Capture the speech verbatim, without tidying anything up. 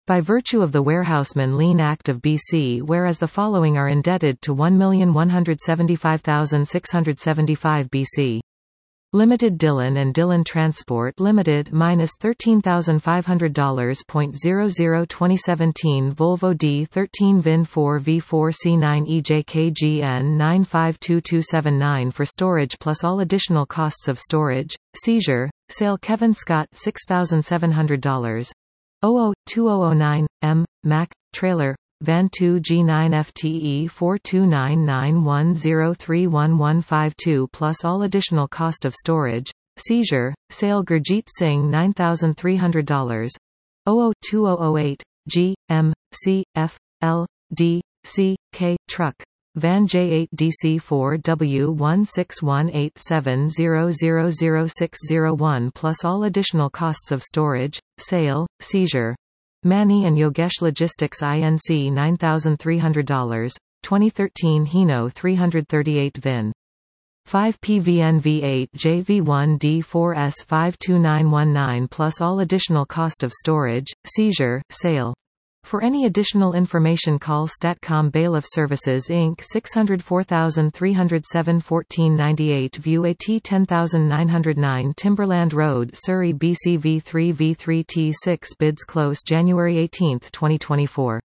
By virtue of the Warehouseman Lien Act of B C, whereas the following are indebted to one million one hundred seventy-five thousand six hundred seventy-five B C. Limited Dillon and Dillon Transport Limited minus thirteen thousand five hundred dollars. zero zero twenty seventeen Volvo D thirteen V I N four V four C nine E J K G N nine five two two seven nine for storage plus all additional costs of storage. Seizure, sale Kevin Scott six thousand seven hundred dollars. zero zero two zero zero nine M Mac trailer Van two G nine F T E four two nine nine one zero three one one five two plus all additional cost of storage. Seizure, sale Gurjeet Singh nine thousand three hundred dollars. zero zero two zero zero eight G M C F L D C K truck Van J eight D C four W one six one eight seven zero zero zero six zero one plus all additional costs of storage. Sale, seizure. Mani and Yogesh Logistics Inc nine thousand three hundred dollars. twenty thirteen Hino three thirty-eight V I N. five P V N V eight J V one D four S five two nine one nine plus all additional cost of storage. Seizure, sale. For any additional information call Statcom Bailiff Services Incorporated six oh four three oh seven one four nine eight View A T ten nine oh nine Timberland Road Surrey B C V three V three T six Bids close January eighteenth twenty twenty-four.